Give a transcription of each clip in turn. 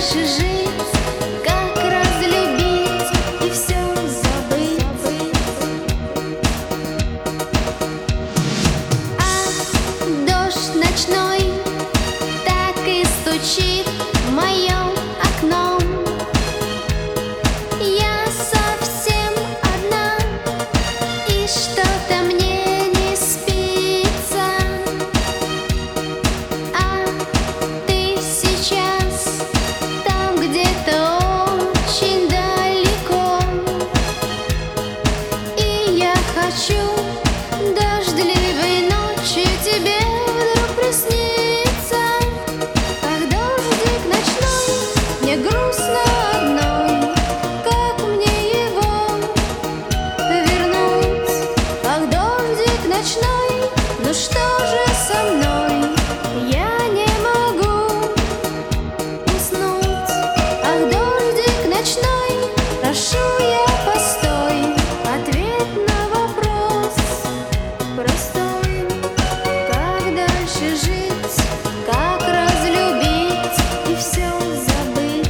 дальше жить, как разлюбить и все забыть. А дождь ночной так и стучит в моем окно. Я совсем одна, и что-то мне не спится. А ты сейчас там где-то очень далеко, и я хочу дождливой ночью тебе вдруг присниться. Ах, дождик ночной, мне грустно одной, как мне его вернуть? Ах, дождик ночной, ну что же со мной? Я не могу уснуть. Ах, дождик ночной, прошу я, постой. Ответ на вопрос простой: как дальше жить, как разлюбить и все забыть?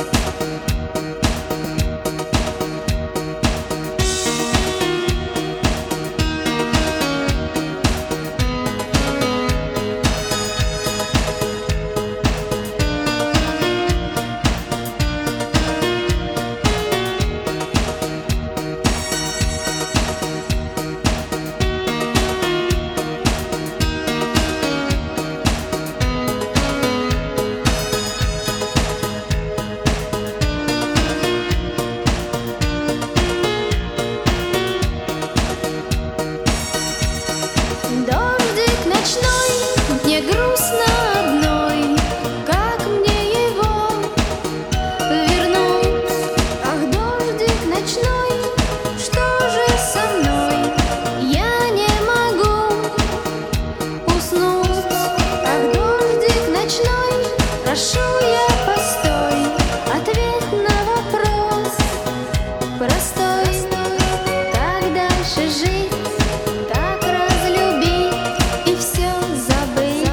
Дождик ночной, мне грустно одной, как мне его вернуть? Ах, дождик ночной, что же со мной? Я не могу уснуть. Ах, дождик ночной, прошу я, постой. Ответ на вопрос простой: как дальше жить, как разлюбить и все забыть?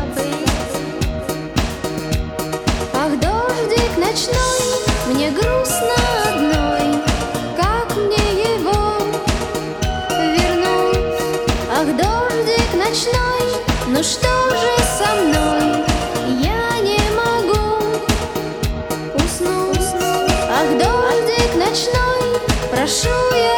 Ах, дождик ночной, мне грустно одной, как мне его вернуть? Ах, дождик ночной, ну что же со мной? Я не могу уснуть. Ах, дождик ночной, прошу я,